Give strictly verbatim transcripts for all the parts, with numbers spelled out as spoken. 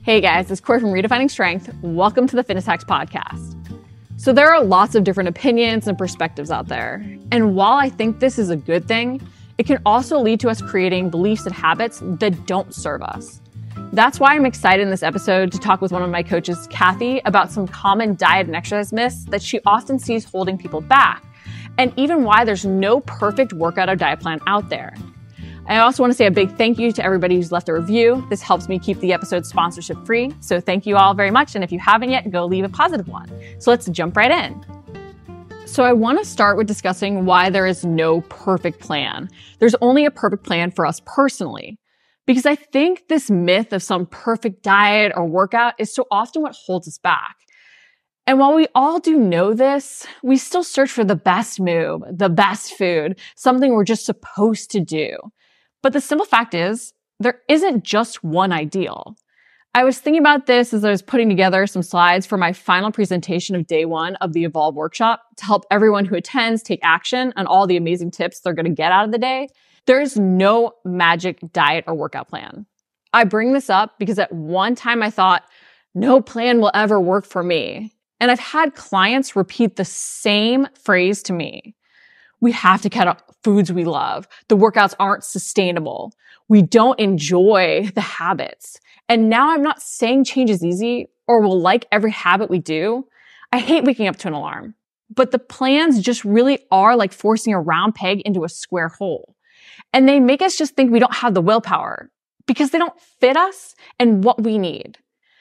Hey guys, it's Corey from Redefining Strength. Welcome to the Fitness Hacks Podcast. So there are lots of different opinions and perspectives out there. And while I think this is a good thing, it can also lead to us creating beliefs and habits that don't serve us. That's why I'm excited in this episode to talk with one of my coaches, Kathy, about some common diet and exercise myths that she often sees holding people back, and even why there's no perfect workout or diet plan out there. I also want to say a big thank you to everybody who's left a review. This helps me keep the episode sponsorship free. So thank you all very much. And if you haven't yet, go leave a positive one. So let's jump right in. So I want to start with discussing why there is no perfect plan. There's only a perfect plan for us personally. Because I think this myth of some perfect diet or workout is so often what holds us back. And while we all do know this, we still search for the best move, the best food, something we're just supposed to do. But the simple fact is, there isn't just one ideal. I was thinking about this as I was putting together some slides for my final presentation of day one of the Evolve workshop to help everyone who attends take action on all the amazing tips they're going to get out of the day. There is no magic diet or workout plan. I bring this up because at one time I thought, no plan will ever work for me. And I've had clients repeat the same phrase to me. We have to cut out foods we love. The workouts aren't sustainable. We don't enjoy the habits. And now I'm not saying change is easy or we'll like every habit we do. I hate waking up to an alarm. But the plans just really are like forcing a round peg into a square hole. And they make us just think we don't have the willpower because they don't fit us and what we need.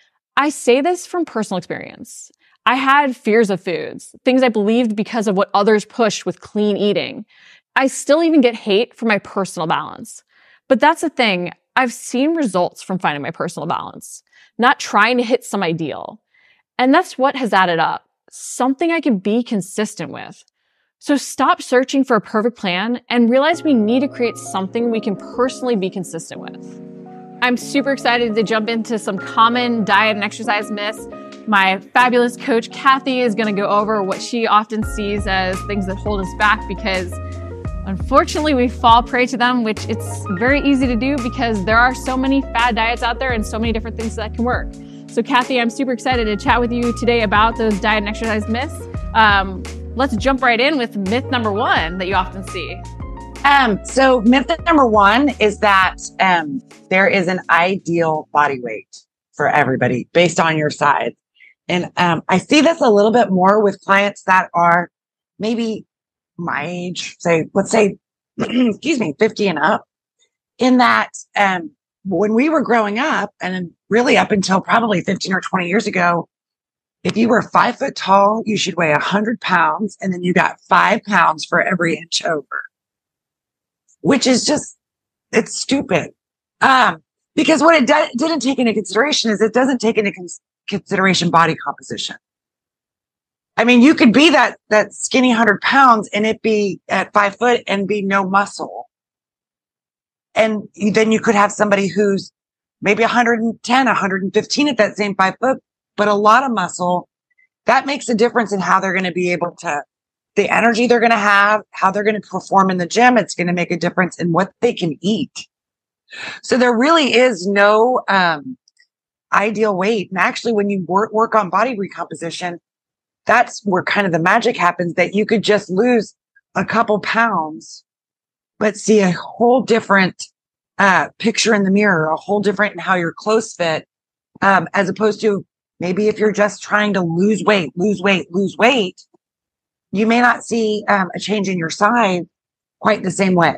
I say this from personal experience. I had fears of foods, things I believed because of what others pushed with clean eating. I still even get hate for my personal balance. But that's the thing. I've seen results from finding my personal balance, not trying to hit some ideal. And that's what has added up. Something I can be consistent with. So stop searching for a perfect plan and realize we need to create something we can personally be consistent with. I'm super excited to jump into some common diet and exercise myths. My fabulous coach, Kathy, is going to go over what she often sees as things that hold us back because unfortunately we fall prey to them, which it's very easy to do because there are so many fad diets out there and so many different things that can work. So Kathy, I'm super excited to chat with you today about those diet and exercise myths. Um, let's jump right in with myth number one that you often see. Um, so myth number one is that um, there is an ideal body weight for everybody based on your size. And um, I see this a little bit more with clients that are maybe my age, say, let's say, excuse me, fifty and up, in that um, when we were growing up and really up until probably fifteen or twenty years ago, if you were five foot tall, you should weigh one hundred pounds, and then you got five pounds for every inch over, which is just, it's stupid. Um, because what it d- didn't take into consideration is it doesn't take into cons- consideration body composition. I mean, you could be that, that skinny one hundred pounds and it be at five foot and be no muscle. And then you could have somebody who's maybe one hundred ten, one hundred fifteen at that same five foot, but a lot of muscle. That makes a difference in how they're going to be able to, the energy they're going to have, how they're going to perform in the gym. It's going to make a difference in what they can eat. So there really is no, um, ideal weight. And actually, when you work, work on body recomposition, that's where kind of the magic happens, that you could just lose a couple pounds, but see a whole different uh, picture in the mirror, a whole different in how your clothes fit, um, as opposed to maybe if you're just trying to lose weight, lose weight, lose weight, you may not see um, a change in your size quite the same way.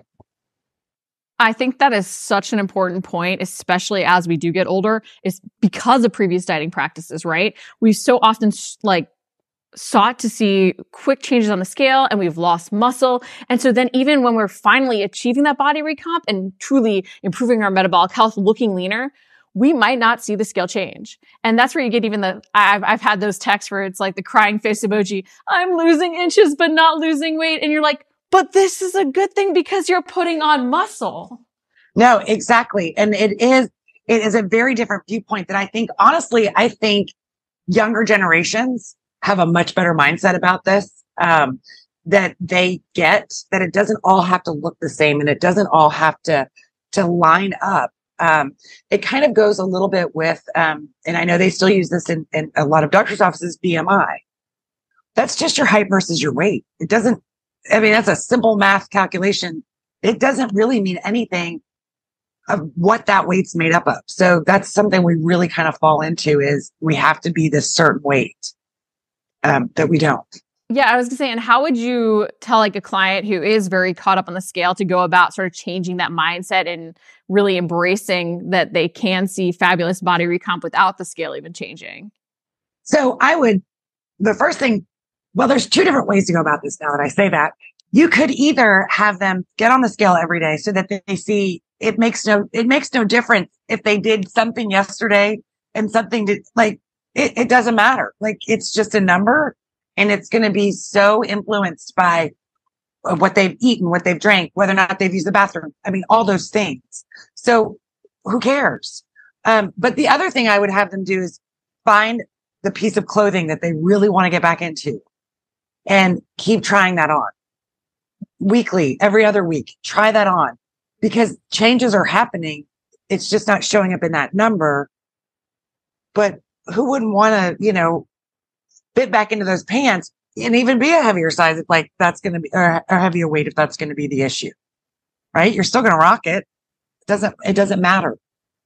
I think that is such an important point, especially as we do get older, is because of previous dieting practices, right? We so often like sought to see quick changes on the scale and we've lost muscle. And so then even when we're finally achieving that body recomp and truly improving our metabolic health, looking leaner, we might not see the scale change. And that's where you get even the, I've, I've had those texts where it's like the crying face emoji, I'm losing inches, but not losing weight. And you're like, but this is a good thing because you're putting on muscle. No, exactly. And it is, it is a very different viewpoint that I think, honestly, I think younger generations have a much better mindset about this, um, that they get that it doesn't all have to look the same and it doesn't all have to, to line up. Um, it kind of goes a little bit with, um, and I know they still use this in, in a lot of doctors' offices, B M I. That's just your height versus your weight. It doesn't, I mean, that's a simple math calculation. It doesn't really mean anything of what that weight's made up of. So that's something we really kind of fall into is we have to be this certain weight um, that we don't. Yeah, I was gonna say, and how would you tell like a client who is very caught up on the scale to go about sort of changing that mindset and really embracing that they can see fabulous body recomp without the scale even changing? So I would, the first thing, well, there's two different ways to go about this now that I say that. You could either have them get on the scale every day so that they see it makes no, it makes no difference if they did something yesterday and something did, like, it, it doesn't matter. Like, it's just a number. And it's going to be so influenced by what they've eaten, what they've drank, whether or not they've used the bathroom. I mean, all those things. So who cares? Um, but the other thing I would have them do is find the piece of clothing that they really want to get back into and keep trying that on weekly, every other week. Try that on because changes are happening. It's just not showing up in that number. But who wouldn't want to, you know, fit back into those pants and even be a heavier size if like that's going to be or a heavier weight if that's going to be the issue, right? You're still going to rock it. It doesn't, it doesn't matter.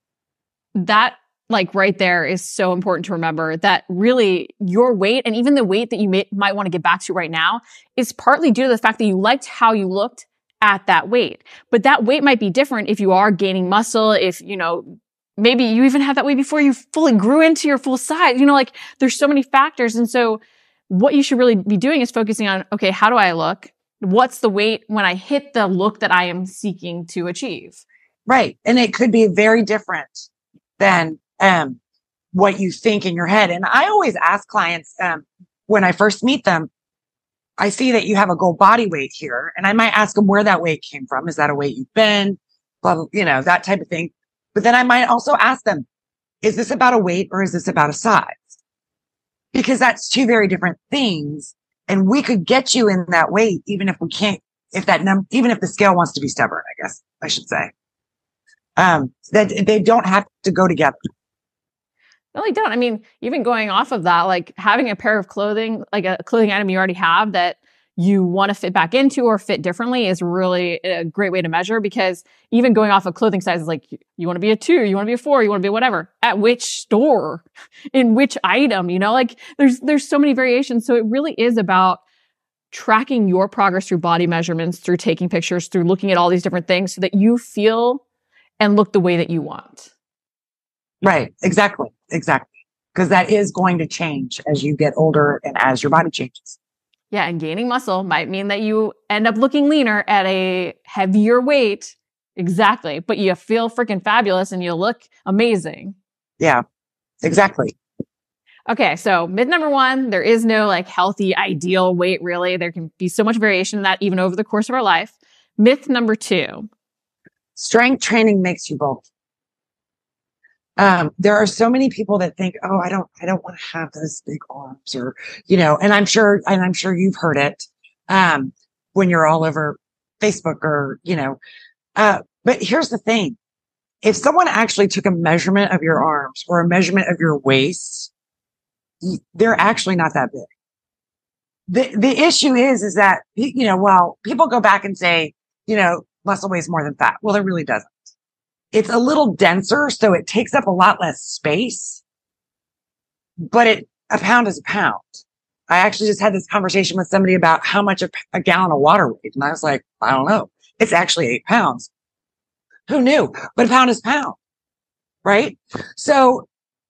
That like right there is so important to remember that really your weight and even the weight that you may, might want to get back to right now is partly due to the fact that you liked how you looked at that weight. But that weight might be different if you are gaining muscle, if, you know, maybe you even had that weight before you fully grew into your full size. You know, like there's so many factors. And so what you should really be doing is focusing on, okay, how do I look? What's the weight when I hit the look that I am seeking to achieve? Right. And it could be very different than um, what you think in your head. And I always ask clients um, when I first meet them, I see that you have a goal body weight here. And I might ask them where that weight came from. Is that a weight you've been? Blah, blah, you know, that type of thing. But then I might also ask them, is this about a weight or is this about a size? Because that's two very different things. And we could get you in that weight, even if we can't, if that number, even if the scale wants to be stubborn, I guess I should say. Um, that they don't have to go together. No, they don't. I mean, even going off of that, like having a pair of clothing, like a clothing item you already have that you want to fit back into or fit differently is really a great way to measure because even going off of clothing sizes, like you want to be a two, you want to be a four, you want to be whatever, at which store, in which item, you know, like there's, there's so many variations. So it really is about tracking your progress through body measurements, through taking pictures, through looking at all these different things so that you feel and look the way that you want. Right. Exactly. Exactly. Because that is going to change as you get older and as your body changes. Yeah, and gaining muscle might mean that you end up looking leaner at a heavier weight. Exactly. But you feel freaking fabulous and you look amazing. Yeah, exactly. Okay, so myth number one, there is no like healthy, ideal weight really. There can be so much variation in that even over the course of our life. Myth number two. Strength training makes you bulky. Um, there are so many people that think, oh, I don't, I don't want to have those big arms or, you know, and I'm sure, and I'm sure you've heard it, um, when you're all over Facebook or, you know, uh, but here's the thing. If someone actually took a measurement of your arms or a measurement of your waist, they're actually not that big. The, the issue is, is that, you know, well, people go back and say, you know, muscle weighs more than fat. Well, it really doesn't. It's a little denser, so it takes up a lot less space, but it, a pound is a pound. I actually just had this conversation with somebody about how much a, a gallon of water weighs. And I was like, I don't know. It's actually eight pounds. Who knew? But a pound is a pound, right? So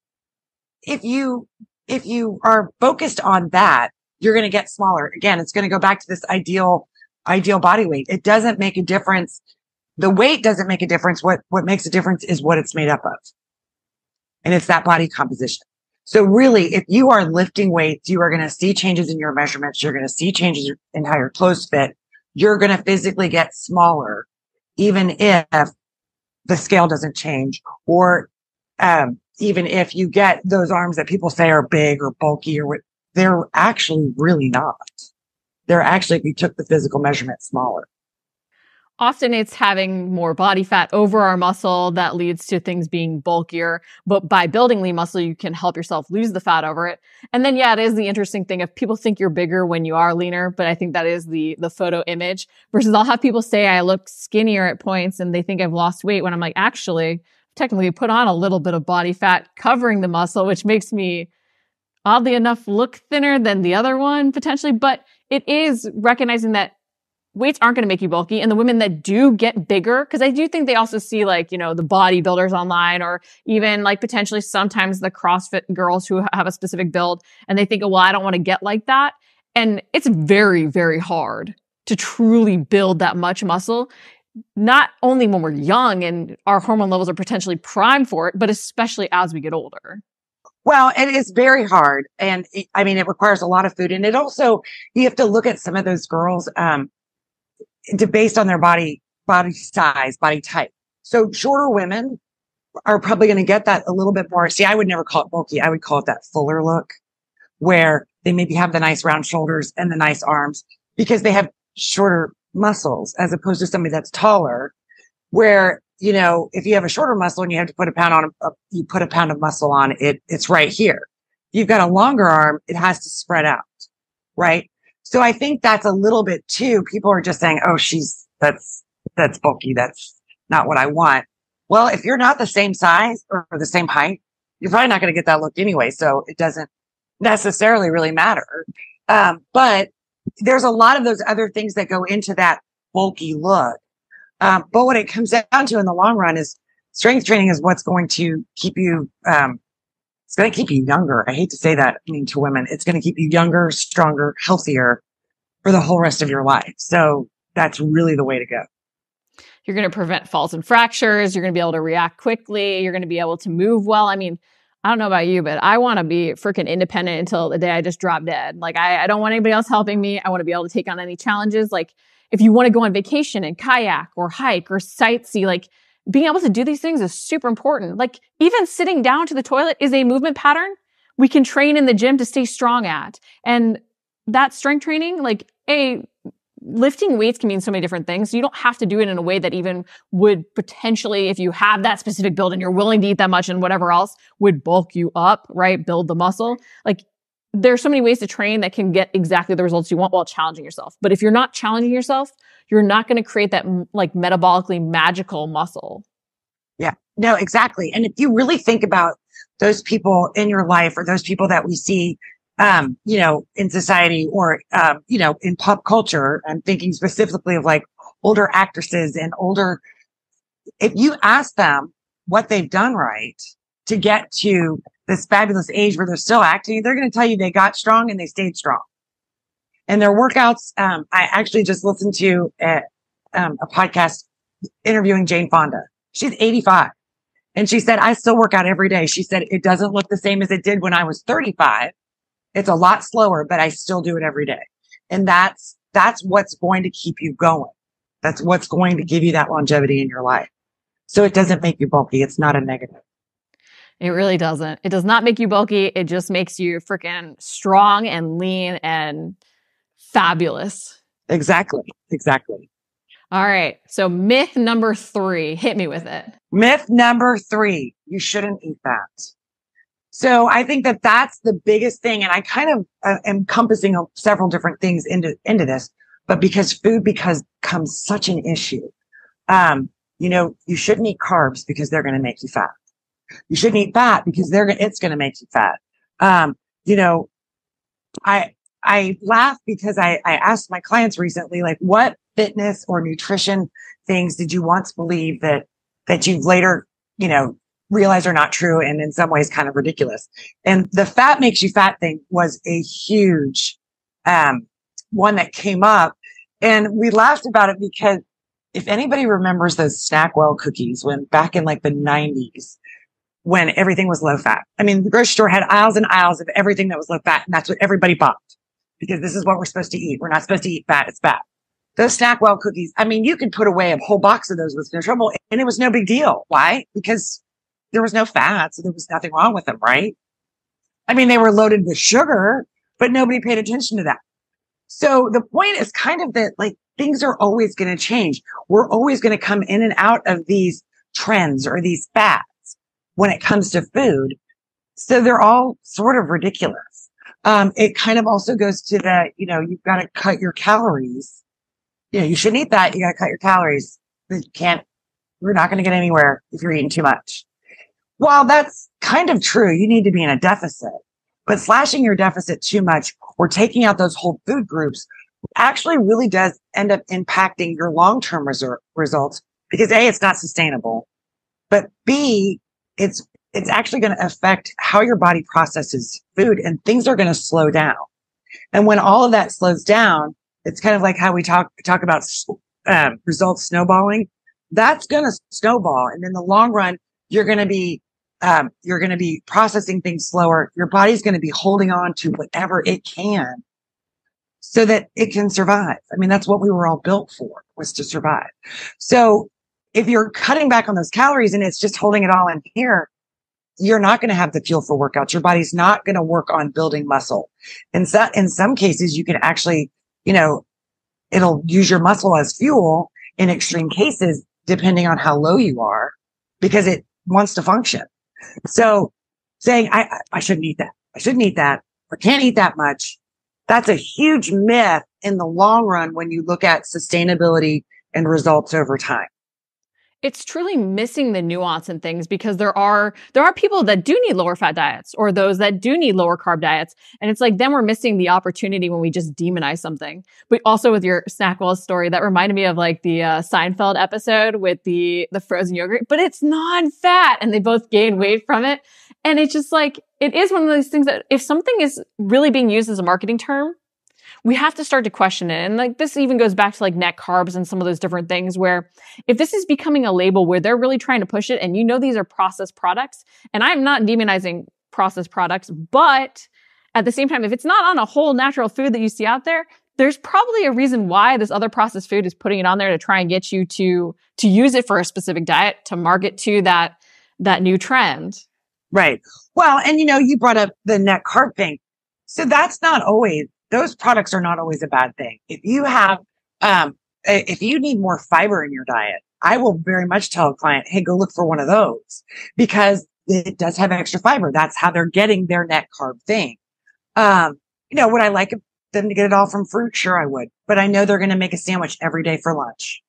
if you, if you are focused on that, you're going to get smaller. Again, it's going to go back to this ideal, ideal body weight. It doesn't make a difference. The weight doesn't make a difference. What, what makes a difference is what it's made up of. And it's that body composition. So really, if you are lifting weights, you are going to see changes in your measurements. You're going to see changes in how your clothes fit. You're going to physically get smaller, even if the scale doesn't change, or um, even if you get those arms that people say are big or bulky or what, they're actually really not. They're actually, if you took the physical measurement, smaller. Often it's having more body fat over our muscle that leads to things being bulkier. But by building lean muscle, you can help yourself lose the fat over it. And then, yeah, it is the interesting thing if people think you're bigger when you are leaner, but I think that is the, the photo image versus I'll have people say I look skinnier at points and they think I've lost weight when I'm like, actually, technically put on a little bit of body fat covering the muscle, which makes me oddly enough look thinner than the other one potentially. But it is recognizing that weights aren't going to make you bulky. And the women that do get bigger, because I do think they also see like, you know, the bodybuilders online or even like potentially sometimes the CrossFit girls who have a specific build and they think, oh, well, I don't want to get like that. And it's very, very hard to truly build that much muscle, not only when we're young and our hormone levels are potentially primed for it, but especially as we get older. Well, it is very hard. And it, I mean, it requires a lot of food. And it also, you have to look at some of those girls, um, to, based on their body, body size, body type. So shorter women are probably going to get that a little bit more. See, I would never call it bulky. I would call it that fuller look where they maybe have the nice round shoulders and the nice arms because they have shorter muscles as opposed to somebody that's taller where, you know, if you have a shorter muscle and you have to put a pound on, a, you put a pound of muscle on it, it's right here. If you've got a longer arm, it has to spread out, right? So I think that's a little bit too. People are just saying, oh, she's, that's, that's bulky. That's not what I want. Well, if you're not the same size or the same height, you're probably not going to get that look anyway. So it doesn't necessarily really matter. Um, but there's a lot of those other things that go into that bulky look. Um, but what it comes down to in the long run is strength training is what's going to keep you, um, it's going to keep you younger. I hate to say that, I mean, to women, it's going to keep you younger, stronger, healthier for the whole rest of your life. So that's really the way to go. You're going to prevent falls and fractures. You're going to be able to react quickly. You're going to be able to move well. I mean, I don't know about you, but I want to be freaking independent until the day I just drop dead. Like I, I don't want anybody else helping me. I want to be able to take on any challenges. Like if you want to go on vacation and kayak or hike or sightsee, like being able to do these things is super important. Like even sitting down to the toilet is a movement pattern we can train in the gym to stay strong at. And that strength training, like a lifting weights can mean so many different things. So you don't have to do it in a way that even would potentially, if you have that specific build and you're willing to eat that much and whatever else would bulk you up, right? Build the muscle. Like there's so many ways to train that can get exactly the results you want while challenging yourself. But if you're not challenging yourself, you're not going to create that like metabolically magical muscle. Yeah, no, exactly. And if you really think about those people in your life or those people that we see, um, you know, in society or, um, you know, in pop culture, I'm thinking specifically of like older actresses and older, if you ask them what they've done right to get to this fabulous age where they're still acting, they're going to tell you they got strong and they stayed strong. And their workouts, um, I actually just listened to a, um, a podcast interviewing Jane Fonda. She's eighty-five. And she said, I still work out every day. She said, it doesn't look the same as it did when I was thirty-five. It's a lot slower, but I still do it every day. And that's, that's what's going to keep you going. That's what's going to give you that longevity in your life. So it doesn't make you bulky. It's not a negative. It really doesn't. It does not make you bulky. It just makes you freaking strong and lean and fabulous. Exactly. Exactly. All right. So myth number three, hit me with it. Myth number three, you shouldn't eat that. So I think that that's the biggest thing. And I kind of uh, am encompassing uh, several different things into, into this, but because food because becomes such an issue, um, you know, you shouldn't eat carbs because they're going to make you fat. You shouldn't eat fat because they're it's going to make you fat. Um, you know, I, I laugh because I, I asked my clients recently, like, what fitness or nutrition things did you once believe that, that you've later, you know, realized are not true and in some ways kind of ridiculous. And the fat makes you fat thing was a huge, um, one that came up, and we laughed about it because if anybody remembers those Snackwell cookies when back in like the nineties, when everything was low fat, I mean, the grocery store had aisles and aisles of everything that was low fat, and that's what everybody bought because this is what we're supposed to eat. We're not supposed to eat fat. It's fat. Those Snackwell cookies, I mean, you could put away a whole box of those with no trouble, and it was no big deal. Why? Because there was no fat, so there was nothing wrong with them, right? I mean, they were loaded with sugar, but nobody paid attention to that. So the point is kind of that like things are always going to change. We're always going to come in and out of these trends or these fads when it comes to food. So they're all sort of ridiculous. Um, it kind of also goes to the, you know, you've got to cut your calories. You know, you shouldn't eat that. You got to cut your calories. You can't, you're not going to get anywhere if you're eating too much. While that's kind of true, you need to be in a deficit, but slashing your deficit too much or taking out those whole food groups actually really does end up impacting your long-term reser- results because A, it's not sustainable, but B, it's it's actually going to affect how your body processes food and things are going to slow down. And when all of that slows down, it's kind of like how we talk, talk about um, results snowballing. That's going to snowball. And in the long run, you're going to be, um, you're going to be processing things slower. Your body's going to be holding on to whatever it can so that it can survive. I mean, that's what we were all built for, was to survive. So if you're cutting back on those calories and it's just holding it all in here, you're not going to have the fuel for workouts. Your body's not going to work on building muscle. In so, in some cases, you can actually, you know, it'll use your muscle as fuel in extreme cases, depending on how low you are, because it wants to function. So saying, I, I shouldn't eat that. I shouldn't eat that. Or can't eat that much. That's a huge myth in the long run when you look at sustainability and results over time. It's truly missing the nuance in things because there are there are people that do need lower fat diets or those that do need lower carb diets. And it's like then we're missing the opportunity when we just demonize something. But also with your Snackwell story, that reminded me of like the uh, Seinfeld episode with the the frozen yogurt, but it's non-fat and they both gain weight from it. And it's just like, it is one of those things that if something is really being used as a marketing term, we have to start to question it. And like this even goes back to like net carbs and some of those different things where if this is becoming a label where they're really trying to push it and you know these are processed products, and I'm not demonizing processed products, but at the same time, if it's not on a whole natural food that you see out there, there's probably a reason why this other processed food is putting it on there to try and get you to to use it for a specific diet, to market to that that new trend. Right. Well, and you know, you brought up the net carb thing. So that's not always, those products are not always a bad thing. If you have, um, if you need more fiber in your diet, I will very much tell a client, hey, go look for one of those because it does have extra fiber. That's how they're getting their net carb thing. Um, you know, would I like them to get it all from fruit? Sure, I would, but I know they're going to make a sandwich every day for lunch.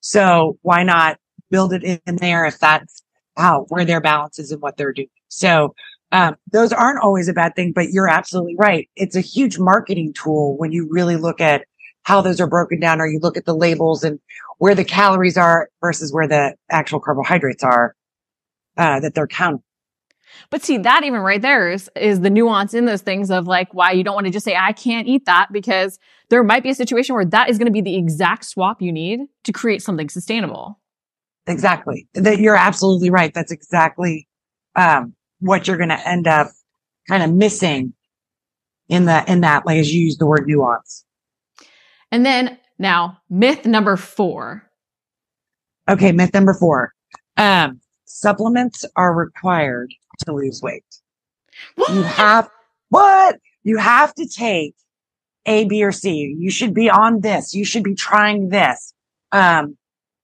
So why not build it in there if that's how, where their balance is and what they're doing. So, Um, those aren't always a bad thing, but you're absolutely right. It's a huge marketing tool when you really look at how those are broken down, or you look at the labels and where the calories are versus where the actual carbohydrates are, uh, that they're counting. But see, that even right there is, is the nuance in those things of like why you don't want to just say, I can't eat that, because there might be a situation where that is going to be the exact swap you need to create something sustainable. Exactly. That you're absolutely right. That's exactly, um, what you're going to end up kind of missing in the, in that, like as you use the word nuance. And then now myth number four. Okay. Myth number four. Um, supplements are required to lose weight. What? You have, what? You have to take A, B, or C. You should be on this. You should be trying this. Um,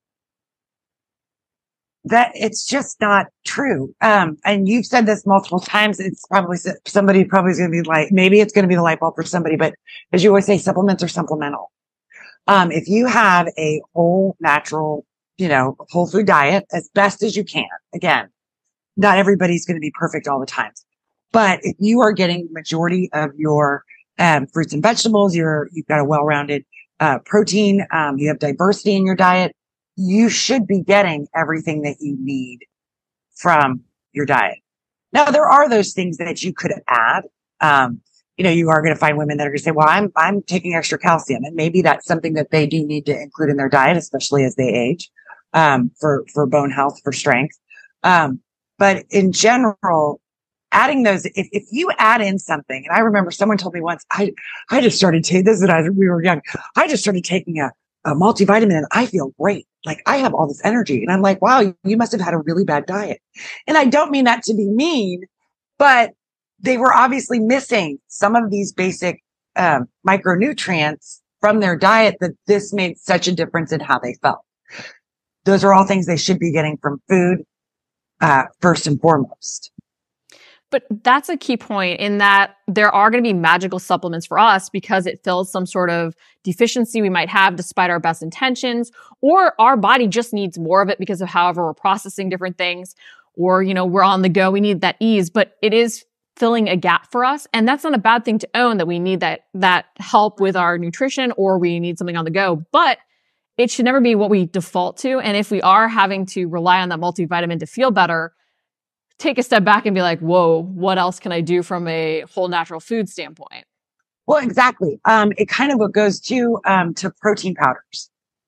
that it's just not true. Um, and you've said this multiple times. It's probably somebody probably is going to be like, maybe it's going to be the light bulb for somebody, but as you always say, supplements are supplemental. Um, if you have a whole natural, you know, whole food diet as best as you can, again, not everybody's going to be perfect all the time, but if you are getting the majority of your, um, fruits and vegetables, you're, you've got a well-rounded, uh, protein, um, you have diversity in your diet, you should be getting everything that you need from your diet. Now, there are those things that you could add. Um, you know, you are going to find women that are going to say, well, I'm, I'm taking extra calcium, and maybe that's something that they do need to include in their diet, especially as they age, um, for, for bone health, for strength. Um, but in general, adding those, if, if you add in something, and I remember someone told me once, I, I just started taking this when I, we were young. I just started taking a, a multivitamin and I feel great. Like I have all this energy. And I'm like, wow, you must have had a really bad diet. And I don't mean that to be mean, but they were obviously missing some of these basic um, micronutrients from their diet that this made such a difference in how they felt. Those are all things they should be getting from food, uh, first and foremost. But that's a key point in that there are going to be magical supplements for us because it fills some sort of deficiency we might have despite our best intentions, or our body just needs more of it because of however we're processing different things, or, you know, we're on the go. We need that ease, but it is filling a gap for us. And that's not a bad thing to own, that we need that, that help with our nutrition, or we need something on the go, but it should never be what we default to. And if we are having to rely on that multivitamin to feel better, take a step back and be like, whoa, what else can I do from a whole natural food standpoint? Well, exactly. Um, it kind of what goes to, um, to protein powders.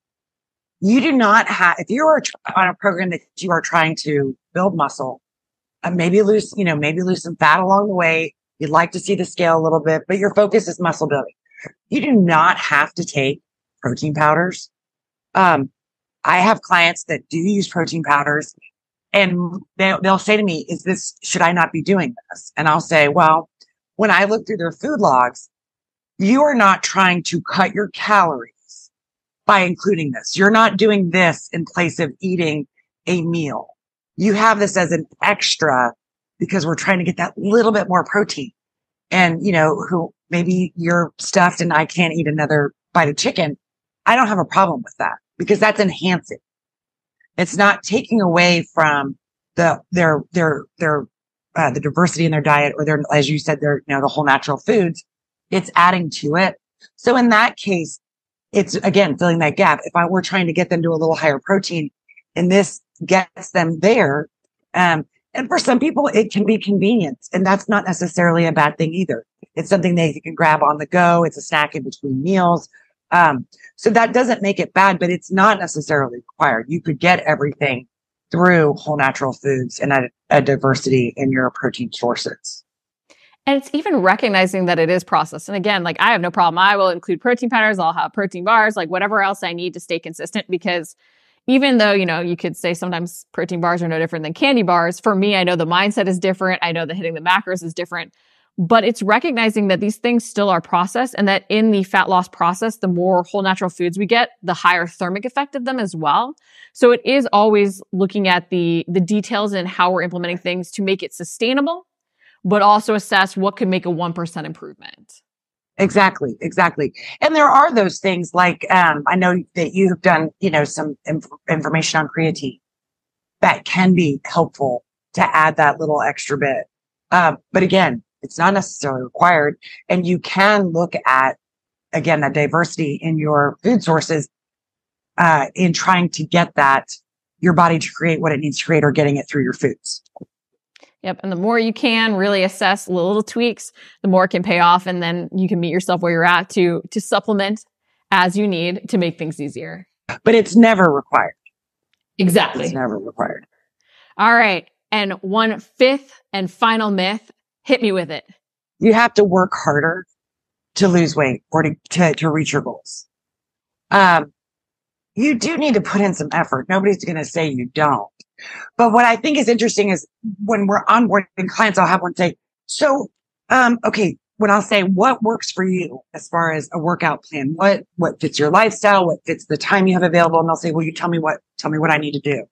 You do not have, if you are tr- on a program that you are trying to build muscle, uh, maybe lose, you know, maybe lose some fat along the way. You'd like to see the scale a little bit, but your focus is muscle building. You do not have to take protein powders. Um, I have clients that do use protein powders. And they'll, they'll say to me, is this, should I not be doing this? And I'll say, well, when I look through their food logs, you are not trying to cut your calories by including this. You're not doing this in place of eating a meal. You have this as an extra because we're trying to get that little bit more protein. And, you know, who maybe you're stuffed and I can't eat another bite of chicken. I don't have a problem with that because that's enhancing. It's not taking away from the, their, their, their, uh, the diversity in their diet, or their, as you said, their, you know, the whole natural foods. It's adding to it. So in that case, it's again, filling that gap. If I were trying to get them to a little higher protein and this gets them there. Um, and for some people, it can be convenient, and that's not necessarily a bad thing either. It's something they can grab on the go. It's a snack in between meals. Um, so that doesn't make it bad, but it's not necessarily required. You could get everything through whole natural foods and a, a diversity in your protein sources. And it's even recognizing that it is processed. And again, like I have no problem. I will include protein powders. I'll have protein bars, like whatever else I need to stay consistent, because even though, you know, you could say sometimes protein bars are no different than candy bars. For me, I know the mindset is different. I know that hitting the macros is different. But it's recognizing that these things still are processed, and that in the fat loss process, the more whole natural foods we get, the higher thermic effect of them as well. So it is always looking at the, the details and how we're implementing things to make it sustainable, but also assess what could make a one percent improvement. Exactly. Exactly. And there are those things like, um, I know that you've done, you know, some inf- information on creatine that can be helpful to add that little extra bit. Uh, but again, it's not necessarily required. And you can look at, again, that diversity in your food sources, uh, in trying to get that, your body to create what it needs to create, or getting it through your foods. Yep. And the more you can really assess little, little tweaks, the more it can pay off. And then you can meet yourself where you're at to, to supplement as you need to make things easier. But it's never required. Exactly. It's never required. All right. And one fifth and final myth. Hit me with it. You have to work harder to lose weight or to, to, to reach your goals. Um, you do need to put in some effort. Nobody's going to say you don't. But what I think is interesting is when we're onboarding clients, I'll have one say, so, um, okay, when I'll say what works for you as far as a workout plan, what, what fits your lifestyle, what fits the time you have available. And they'll say, well, you tell me what, tell me what I need to do.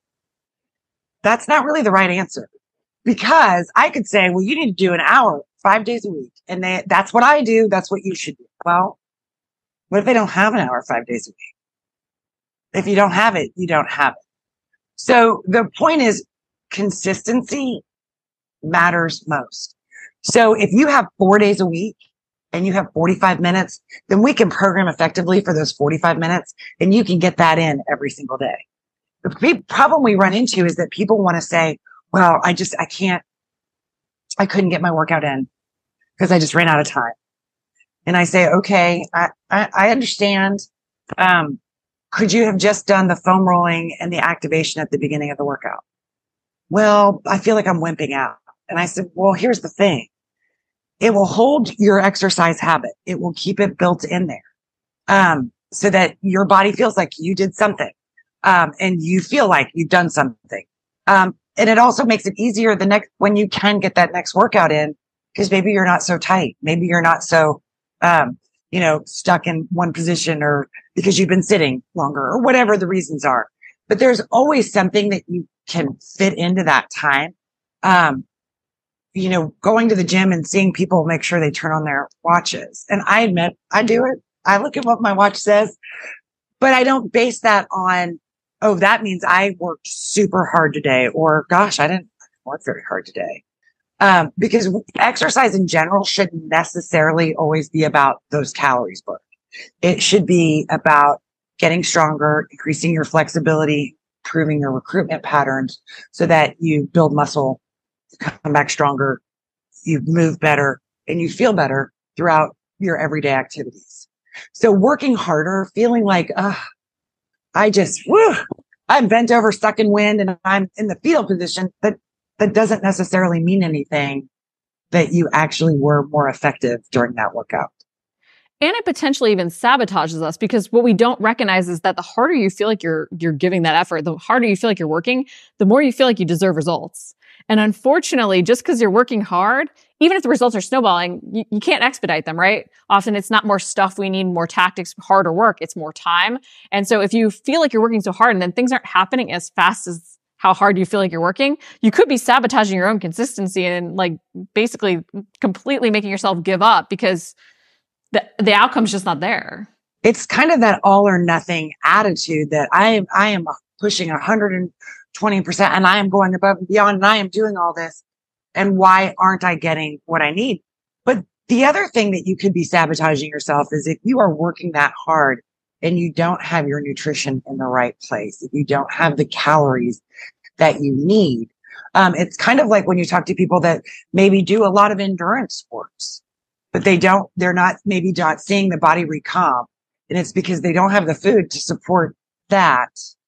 That's not really the right answer. Because I could say, well, you need to do an hour, five days a week. And they, that's what I do. That's what you should do. Well, what if they don't have an hour, five days a week? If you don't have it, you don't have it. So the point is consistency matters most. So if you have four days a week and you have forty-five minutes, then we can program effectively for those forty-five minutes, and you can get that in every single day. The big problem we run into is that people want to say, well, I just, I can't, I couldn't get my workout in because I just ran out of time. And I say, okay, I, I, I understand. Um, could you have just done the foam rolling and the activation at the beginning of the workout? Well, I feel like I'm wimping out. And I said, well, here's the thing. It will hold your exercise habit. It will keep it built in there. Um, so that your body feels like you did something. Um, and you feel like you've done something. Um, And it also makes it easier the next, when you can get that next workout in, because maybe you're not so tight. Maybe you're not so, um, you know, stuck in one position or because you've been sitting longer or whatever the reasons are. But there's always something that you can fit into that time. Um, you know, going to the gym and seeing people make sure they turn on their watches. And I admit I do it. I look at what my watch says, but I don't base that on, oh, that means I worked super hard today, or gosh, I didn't work very hard today. Um, because exercise in general shouldn't necessarily always be about those calories burned. It should be about getting stronger, increasing your flexibility, improving your recruitment patterns so that you build muscle, come back stronger, you move better, and you feel better throughout your everyday activities. So working harder, feeling like, uh, I just, whew, I'm bent over, stuck in wind, and I'm in the fetal position, but that doesn't necessarily mean anything that you actually were more effective during that workout. And it potentially even sabotages us, because what we don't recognize is that the harder you feel like you're you're giving that effort, the harder you feel like you're working, the more you feel like you deserve results. And unfortunately, just because you're working hard, even if the results are snowballing, you, you can't expedite them, right? Often it's not more stuff we need, more tactics, harder work, it's more time. And so if you feel like you're working so hard and then things aren't happening as fast as how hard you feel like you're working, you could be sabotaging your own consistency and like basically completely making yourself give up because the the outcome's just not there. It's kind of that all or nothing attitude that I am, I am pushing one hundred twenty percent and I am going above and beyond and I am doing all this. And why aren't I getting what I need? But the other thing that you could be sabotaging yourself is if you are working that hard and you don't have your nutrition in the right place, if you don't have the calories that you need. Um, it's kind of like when you talk to people that maybe do a lot of endurance sports, but they don't, they're not maybe not seeing the body recomp. And it's because they don't have the food to support that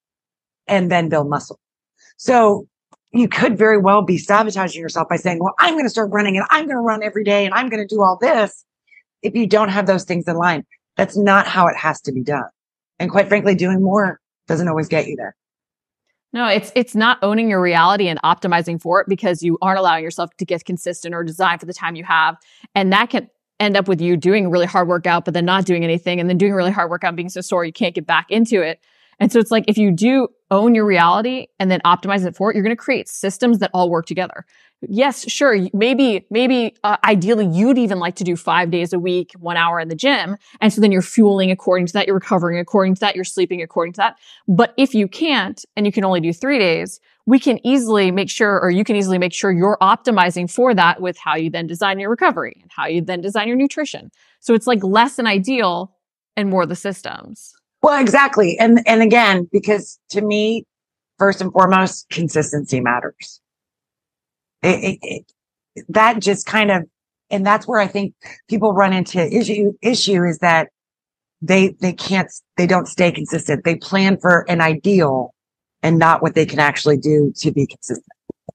and then build muscle. So you could very well be sabotaging yourself by saying, well, I'm going to start running and I'm going to run every day and I'm going to do all this. If you don't have those things in line, that's not how it has to be done. And quite frankly, doing more doesn't always get you there. No, it's it's not owning your reality and optimizing for it because you aren't allowing yourself to get consistent or design for the time you have. And that can end up with you doing a really hard workout, but then not doing anything, and then doing a really hard workout and being so sore you can't get back into it. And so it's like, if you do own your reality and then optimize it for it, you're going to create systems that all work together. Yes, sure. Maybe, maybe, uh, ideally you'd even like to do five days a week, one hour in the gym. And so then you're fueling according to that, you're recovering according to that, you're sleeping according to that. But if you can't, and you can only do three days, we can easily make sure, or you can easily make sure you're optimizing for that with how you then design your recovery and how you then design your nutrition. So it's like less than ideal and more the systems. Well, exactly. And, and again, because to me, first and foremost, consistency matters. It, it, it, that just kind of, and that's where I think people run into issue, issue is that they, they can't, they don't stay consistent. They plan for an ideal and not what they can actually do to be consistent.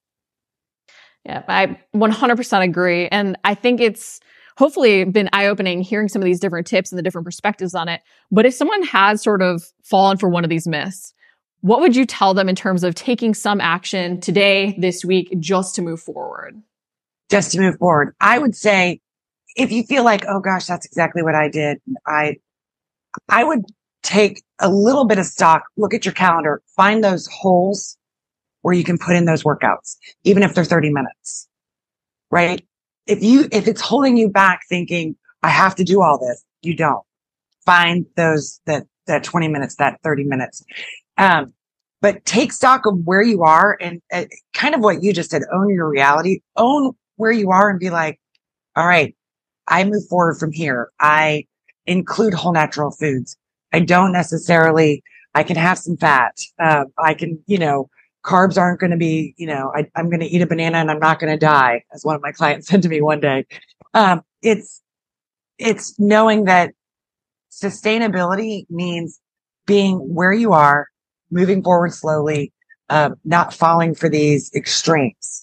Yeah, I one hundred percent agree. And I think it's hopefully been eye-opening hearing some of these different tips and the different perspectives on it. But if someone has sort of fallen for one of these myths, what would you tell them in terms of taking some action today, this week, just to move forward? Just to move forward. I would say, if you feel like, oh gosh, that's exactly what I did, I, I would take a little bit of stock, look at your calendar, find those holes where you can put in those workouts, even if they're thirty minutes, right? If you, if it's holding you back thinking, I have to do all this, you don't. Find those, that, that twenty minutes, that thirty minutes. Um, but take stock of where you are and uh, kind of what you just said, own your reality, own where you are and be like, all right, I move forward from here. I include whole natural foods. I don't necessarily, I can have some fat. Uh, I can, you know, carbs aren't going to be, you know, I, I'm going to eat a banana and I'm not going to die, as one of my clients said to me one day. Um, it's, it's knowing that sustainability means being where you are, moving forward slowly, uh, not falling for these extremes.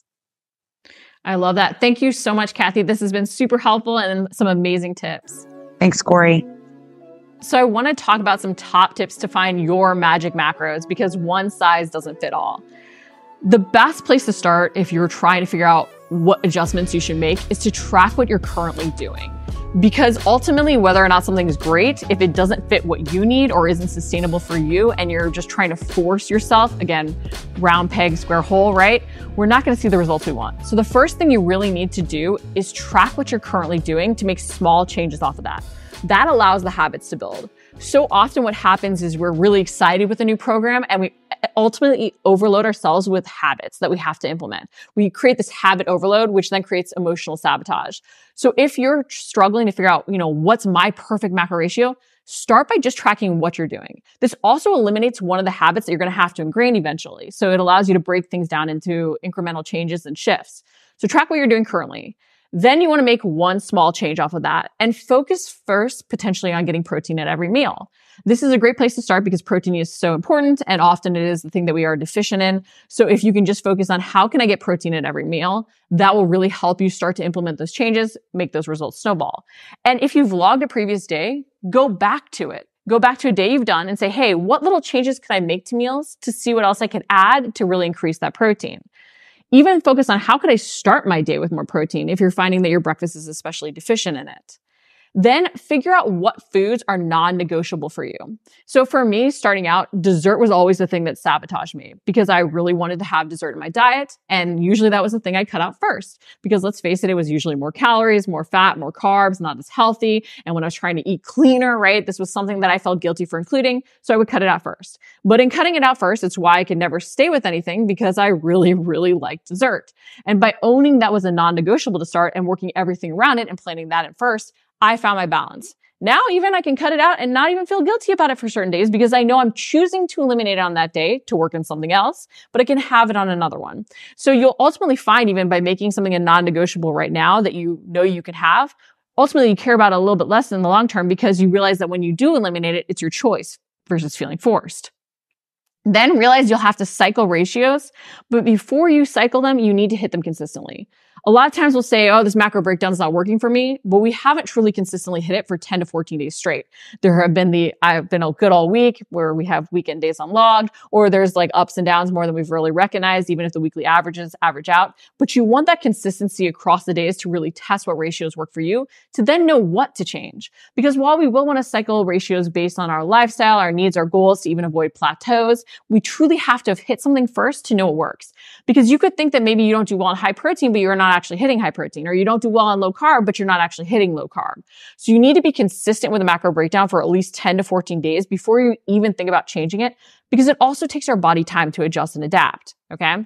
I love that. Thank you so much, Kathy. This has been super helpful and some amazing tips. Thanks, Corey. So I want to talk about some top tips to find your magic macros, because one size doesn't fit all. The best place to start if you're trying to figure out what adjustments you should make is to track what you're currently doing. Because ultimately, whether or not something is great, if it doesn't fit what you need or isn't sustainable for you, and you're just trying to force yourself, again, round peg, square hole, right? We're not going to see the results we want. So the first thing you really need to do is track what you're currently doing to make small changes off of that. That allows the habits to build. So often what happens is we're really excited with a new program and we ultimately overload ourselves with habits that we have to implement. We create this habit overload, which then creates emotional sabotage. So if you're struggling to figure out, you know, what's my perfect macro ratio, start by just tracking what you're doing. This also eliminates one of the habits that you're going to have to ingrain eventually. So it allows you to break things down into incremental changes and shifts. So track what you're doing currently. Then you want to make one small change off of that and focus first potentially on getting protein at every meal. This is a great place to start because protein is so important and often it is the thing that we are deficient in. So if you can just focus on how can I get protein at every meal, that will really help you start to implement those changes, make those results snowball. And if you've logged a previous day, go back to it. Go back to a day you've done and say, hey, what little changes can I make to meals to see what else I could add to really increase that protein? Even focus on how could I start my day with more protein if you're finding that your breakfast is especially deficient in it. Then figure out what foods are non-negotiable for you. So for me, starting out, dessert was always the thing that sabotaged me because I really wanted to have dessert in my diet. And usually that was the thing I cut out first because let's face it, it was usually more calories, more fat, more carbs, not as healthy. And when I was trying to eat cleaner, right, this was something that I felt guilty for including. So I would cut it out first. But in cutting it out first, it's why I could never stay with anything because I really, really liked dessert. And by owning that was a non-negotiable to start and working everything around it and planning that at first, I found my balance. Now even I can cut it out and not even feel guilty about it for certain days because I know I'm choosing to eliminate it on that day to work on something else, but I can have it on another one. So you'll ultimately find even by making something a non-negotiable right now that you know you can have, ultimately you care about it a little bit less in the long term because you realize that when you do eliminate it, it's your choice versus feeling forced. Then realize you'll have to cycle ratios, but before you cycle them, you need to hit them consistently. A lot of times we'll say, oh, this macro breakdown is not working for me, but we haven't truly consistently hit it for ten to fourteen days straight. There have been the, I've been a good all week where we have weekend days unlogged, or there's like ups and downs more than we've really recognized, even if the weekly averages average out. But you want that consistency across the days to really test what ratios work for you to then know what to change. Because while we will want to cycle ratios based on our lifestyle, our needs, our goals to even avoid plateaus, we truly have to have hit something first to know it works. Because you could think that maybe you don't do well on high protein, but you're not actually hitting high protein, or you don't do well on low carb, but you're not actually hitting low carb. So you need to be consistent with a macro breakdown for at least ten to fourteen days before you even think about changing it, because it also takes our body time to adjust and adapt. Okay.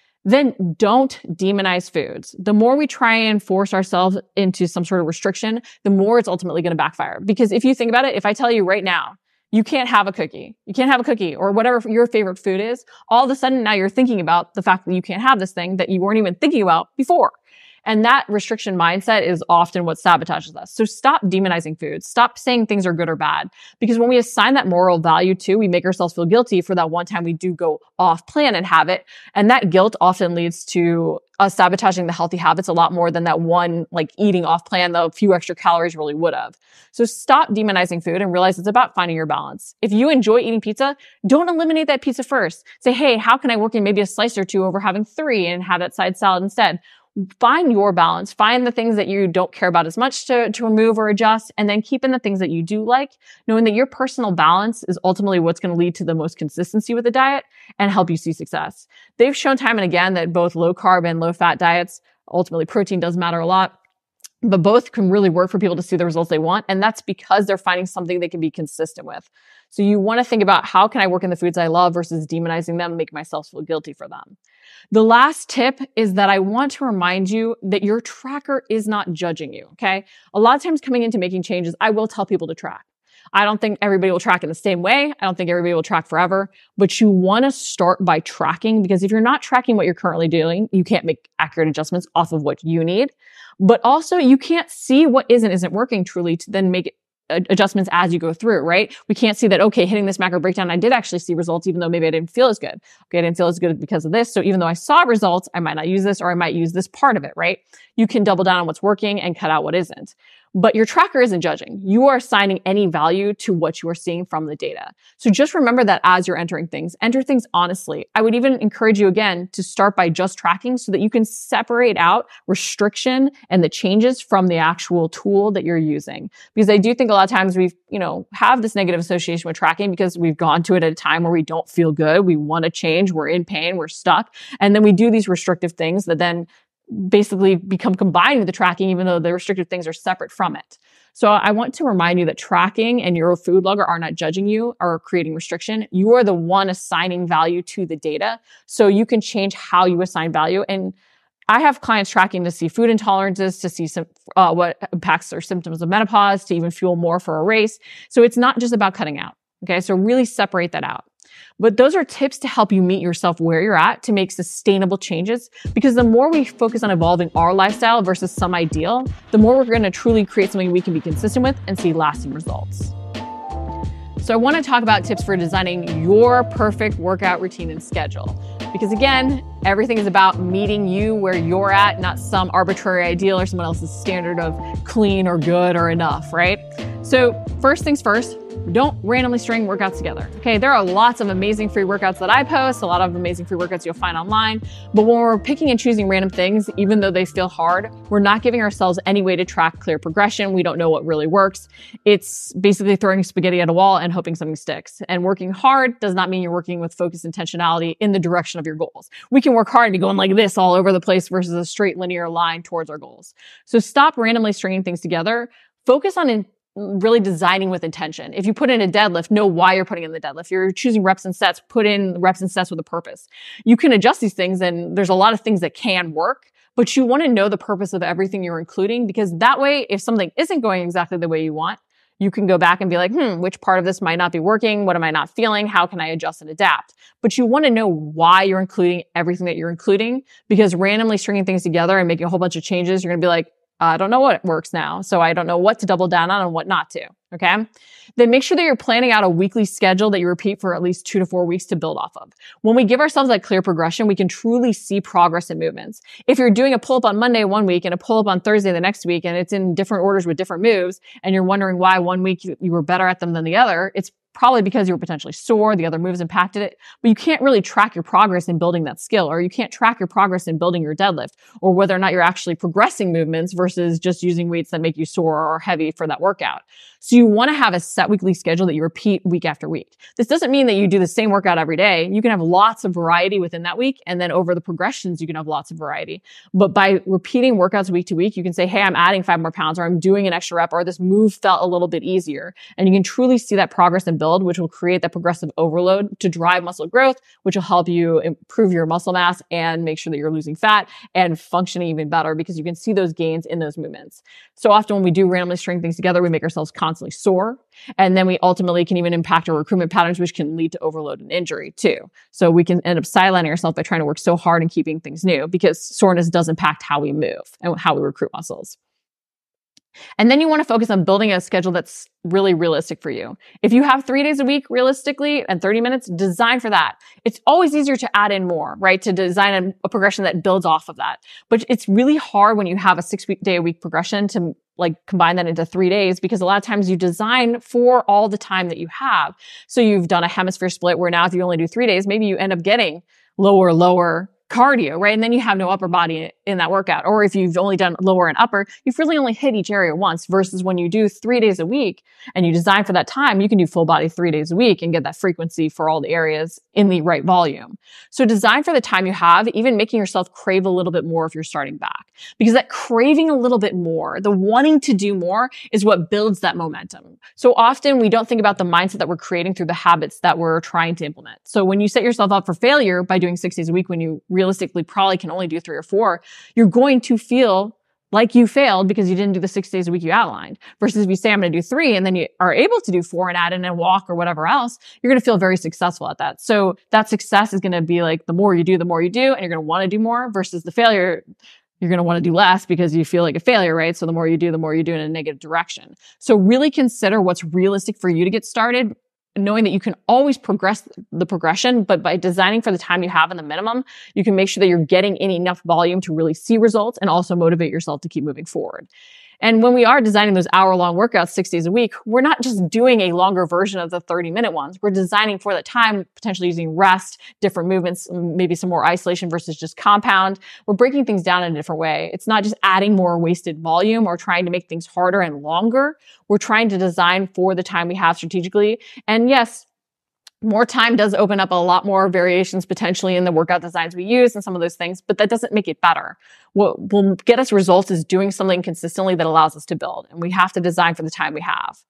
Then don't demonize foods. The more we try and force ourselves into some sort of restriction, the more it's ultimately going to backfire. Because if you think about it, if I tell you right now, you can't have a cookie. You can't have a cookie or whatever your favorite food is. All of a sudden now you're thinking about the fact that you can't have this thing that you weren't even thinking about before. And that restriction mindset is often what sabotages us. So stop demonizing foods. Stop saying things are good or bad. Because when we assign that moral value to, we make ourselves feel guilty for that one time we do go off plan and have it. And that guilt often leads to us sabotaging the healthy habits a lot more than that one like eating off plan, the few extra calories really would have. So stop demonizing food and realize it's about finding your balance. If you enjoy eating pizza, don't eliminate that pizza first. Say, hey, how can I work in maybe a slice or two over having three and have that side salad instead? Find your balance. Find the things that you don't care about as much to, to remove or adjust, and then keep in the things that you do like, knowing that your personal balance is ultimately what's going to lead to the most consistency with the diet and help you see success. They've shown time and again that both low carb and low fat diets, ultimately protein does matter a lot, but both can really work for people to see the results they want. And that's because they're finding something they can be consistent with. So you want to think about how can I work in the foods I love versus demonizing them, make myself feel guilty for them. The last tip is that I want to remind you that your tracker is not judging you. Okay. A lot of times coming into making changes, I will tell people to track. I don't think everybody will track in the same way. I don't think everybody will track forever, but you want to start by tracking, because if you're not tracking what you're currently doing, you can't make accurate adjustments off of what you need, but also you can't see what is and isn't working truly to then make adjustments as you go through, right? We can't see that, okay, hitting this macro breakdown, I did actually see results, even though maybe I didn't feel as good. Okay, I didn't feel as good because of this. So even though I saw results, I might not use this, or I might use this part of it, right? You can double down on what's working and cut out what isn't. But your tracker isn't judging. You are assigning any value to what you are seeing from the data. So just remember that as you're entering things, enter things honestly. I would even encourage you again to start by just tracking so that you can separate out restriction and the changes from the actual tool that you're using. Because I do think a lot of times we've, you know, have this negative association with tracking because we've gone to it at a time where we don't feel good. We want to change. We're in pain. We're stuck. And then we do these restrictive things that then basically become combined with the tracking, even though the restrictive things are separate from it. So I want to remind you that tracking and your food logger are not judging you or creating restriction. You are the one assigning value to the data. So you can change how you assign value. And I have clients tracking to see food intolerances, to see some, uh, what impacts their symptoms of menopause, to even fuel more for a race. So it's not just about cutting out. Okay. So really separate that out. But those are tips to help you meet yourself where you're at to make sustainable changes. Because the more we focus on evolving our lifestyle versus some ideal, the more we're going to truly create something we can be consistent with and see lasting results. So I want to talk about tips for designing your perfect workout routine and schedule. Because again, everything is about meeting you where you're at, not some arbitrary ideal or someone else's standard of clean or good or enough, right? So first things first, don't randomly string workouts together. Okay, there are lots of amazing free workouts that I post, a lot of amazing free workouts you'll find online. But when we're picking and choosing random things, even though they feel hard, we're not giving ourselves any way to track clear progression. We don't know what really works. It's basically throwing spaghetti at a wall and hoping something sticks. And working hard does not mean you're working with focused intentionality in the direction of your goals. We can work hard and be going like this all over the place versus a straight linear line towards our goals. So stop randomly stringing things together. Focus on in really designing with intention. If you put in a deadlift, know why you're putting in the deadlift. If you're choosing reps and sets, put in reps and sets with a purpose. You can adjust these things, and there's a lot of things that can work, but you want to know the purpose of everything you're including, because that way, if something isn't going exactly the way you want, you can go back and be like, hmm, which part of this might not be working? What am I not feeling? How can I adjust and adapt? But you want to know why you're including everything that you're including, because randomly stringing things together and making a whole bunch of changes, you're going to be like, I don't know what works now, so I don't know what to double down on and what not to, okay? Then make sure that you're planning out a weekly schedule that you repeat for at least two to four weeks to build off of. When we give ourselves that clear progression, we can truly see progress and movements. If you're doing a pull-up on Monday one week and a pull-up on Thursday the next week, and it's in different orders with different moves, and you're wondering why one week you were better at them than the other, it's probably because you were potentially sore, the other moves impacted it, but you can't really track your progress in building that skill, or you can't track your progress in building your deadlift, or whether or not you're actually progressing movements versus just using weights that make you sore or heavy for that workout. So you want to have a set weekly schedule that you repeat week after week. This doesn't mean that you do the same workout every day. You can have lots of variety within that week, and then over the progressions, you can have lots of variety. But by repeating workouts week to week, you can say, hey, I'm adding five more pounds, or I'm doing an extra rep, or this move felt a little bit easier. And you can truly see that progress and build, which will create that progressive overload to drive muscle growth, which will help you improve your muscle mass and make sure that you're losing fat and functioning even better, because you can see those gains in those movements. So often when we do randomly string things together, we make ourselves constantly sore. And then we ultimately can even impact our recruitment patterns, which can lead to overload and injury too. So we can end up sidelining ourselves by trying to work so hard and keeping things new, because soreness does impact how we move and how we recruit muscles. And then you want to focus on building a schedule that's really realistic for you. If you have three days a week realistically and thirty minutes, design for that. It's always easier to add in more, right? To design a, a progression that builds off of that. But it's really hard when you have a six week day a week progression to like combine that into three days, because a lot of times you design for all the time that you have. So you've done a hemisphere split where now if you only do three days, maybe you end up getting lower, lower cardio, right? And then you have no upper body in that workout. Or if you've only done lower and upper, you've really only hit each area once, versus when you do three days a week and you design for that time, you can do full body three days a week and get that frequency for all the areas in the right volume. So design for the time you have, even making yourself crave a little bit more if you're starting back, because that craving a little bit more, the wanting to do more, is what builds that momentum. So often we don't think about the mindset that we're creating through the habits that we're trying to implement. So when you set yourself up for failure by doing six days a week, when you realistically probably can only do three or four, you're going to feel like you failed because you didn't do the six days a week you outlined. Versus if you say, I'm going to do three, and then you are able to do four and add in a walk or whatever else, you're going to feel very successful at that. So that success is going to be like, the more you do, the more you do, and you're going to want to do more, versus the failure, you're going to want to do less because you feel like a failure, right? So the more you do, the more you do in a negative direction. So really consider what's realistic for you to get started, knowing that you can always progress the progression, but by designing for the time you have in the minimum, you can make sure that you're getting in enough volume to really see results and also motivate yourself to keep moving forward. And when we are designing those hour-long workouts six days a week, we're not just doing a longer version of the thirty-minute ones. We're designing for that time, potentially using rest, different movements, maybe some more isolation versus just compound. We're breaking things down in a different way. It's not just adding more wasted volume or trying to make things harder and longer. We're trying to design for the time we have strategically. And yes, more time does open up a lot more variations potentially in the workout designs we use and some of those things, but that doesn't make it better. What will get us results is doing something consistently that allows us to build, and we have to design for the time we have.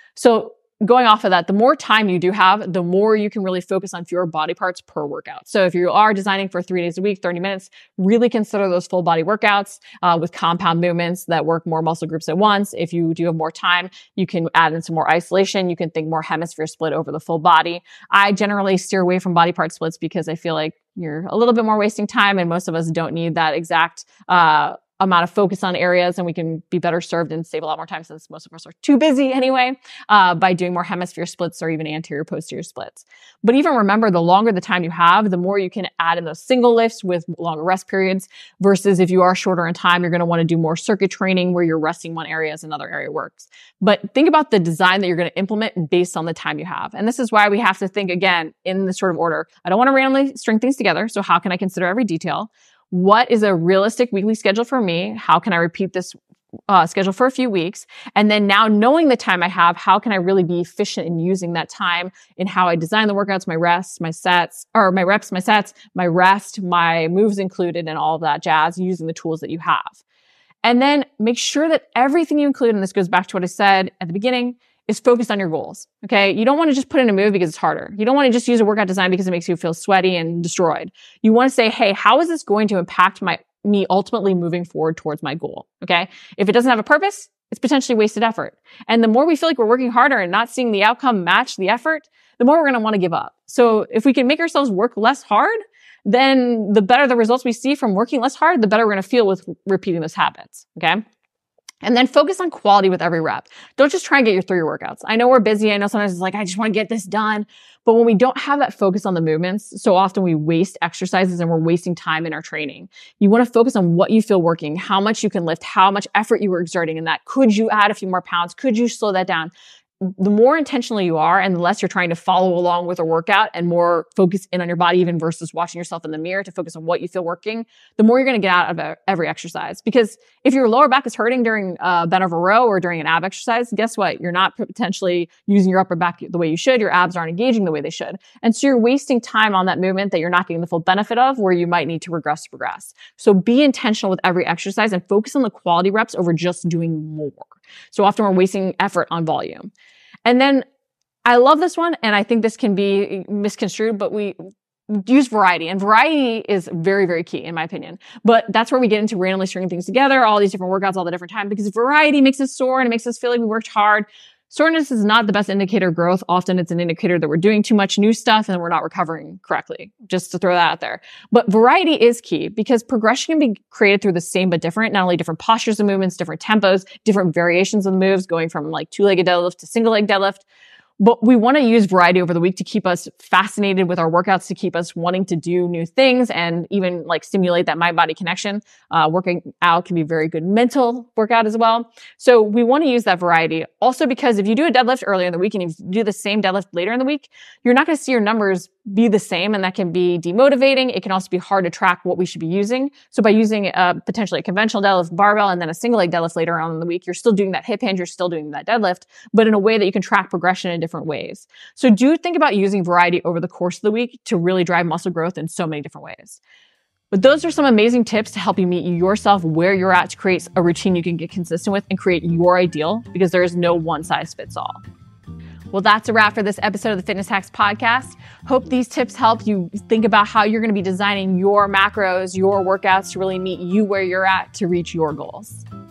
So going off of that, the more time you do have, the more you can really focus on fewer body parts per workout. So if you are designing for three days a week, thirty minutes, really consider those full body workouts uh, with compound movements that work more muscle groups at once. If you do have more time, you can add in some more isolation. You can think more hemisphere split over the full body. I generally steer away from body part splits because I feel like you're a little bit more wasting time, and most of us don't need that exact uh amount of focus on areas, and we can be better served and save a lot more time since most of us are too busy anyway, uh, by doing more hemisphere splits or even anterior posterior splits. But even remember, the longer the time you have, the more you can add in those single lifts with longer rest periods versus if you are shorter in time, you're going to want to do more circuit training where you're resting one area as another area works. But think about the design that you're going to implement based on the time you have. And this is why we have to think again in this sort of order. I don't want to randomly string things together. So how can I consider every detail? What is a realistic weekly schedule for me? How can I repeat this uh, schedule for a few weeks? And then now knowing the time I have, how can I really be efficient in using that time in how I design the workouts, my rests, my sets, or my reps, my sets, my rest, my moves included, and all of that jazz using the tools that you have. And then make sure that everything you include, and this goes back to what I said at the beginning, is focused on your goals. Okay. You don't want to just put in a move because it's harder. You don't want to just use a workout design because it makes you feel sweaty and destroyed. You want to say, hey, how is this going to impact my, me ultimately moving forward towards my goal? Okay. If it doesn't have a purpose, it's potentially wasted effort. And the more we feel like we're working harder and not seeing the outcome match the effort, the more we're going to want to give up. So if we can make ourselves work less hard, then the better the results we see from working less hard, the better we're going to feel with repeating those habits. Okay. And then focus on quality with every rep. Don't just try and get your three workouts. I know we're busy. I know sometimes it's like, I just want to get this done. But when we don't have that focus on the movements, so often we waste exercises and we're wasting time in our training. You want to focus on what you feel working, how much you can lift, how much effort you were exerting in that. Could you add a few more pounds? Could you slow that down? The more intentional you are and the less you're trying to follow along with a workout and more focus in on your body even versus watching yourself in the mirror to focus on what you feel working, the more you're going to get out of every exercise. Because if your lower back is hurting during a bent over row or during an ab exercise, guess what? You're not potentially using your upper back the way you should. Your abs aren't engaging the way they should. And so you're wasting time on that movement that you're not getting the full benefit of where you might need to regress to progress. So be intentional with every exercise and focus on the quality reps over just doing more. So often we're wasting effort on volume. And then I love this one, and I think this can be misconstrued, but we use variety. And variety is very, very key, in my opinion. But that's where we get into randomly stringing things together, all these different workouts all the different time, because variety makes us sore and it makes us feel like we worked hard. Soreness is not the best indicator of growth. Often it's an indicator that we're doing too much new stuff and we're not recovering correctly, just to throw that out there. But variety is key because progression can be created through the same but different, not only different postures of movements, different tempos, different variations of the moves, going from like two-legged deadlift to single-leg deadlift. But we want to use variety over the week to keep us fascinated with our workouts, to keep us wanting to do new things and even like stimulate that mind-body connection. Uh, working out can be a very good mental workout as well. So we want to use that variety. Also because if you do a deadlift earlier in the week and if you do the same deadlift later in the week, you're not going to see your numbers be the same, and that can be demotivating. It can also be hard to track what we should be using. So by using uh, potentially a conventional deadlift barbell and then a single leg deadlift later on in the week, you're still doing that hip hinge, you're still doing that deadlift, but in a way that you can track progression in different ways. So do think about using variety over the course of the week to really drive muscle growth in so many different ways. But those are some amazing tips to help you meet yourself where you're at to create a routine you can get consistent with and create your ideal, because there is no one size fits all. Well, that's a wrap for this episode of the Fitness Hacks Podcast. Hope these tips help you think about how you're going to be designing your macros, your workouts to really meet you where you're at to reach your goals.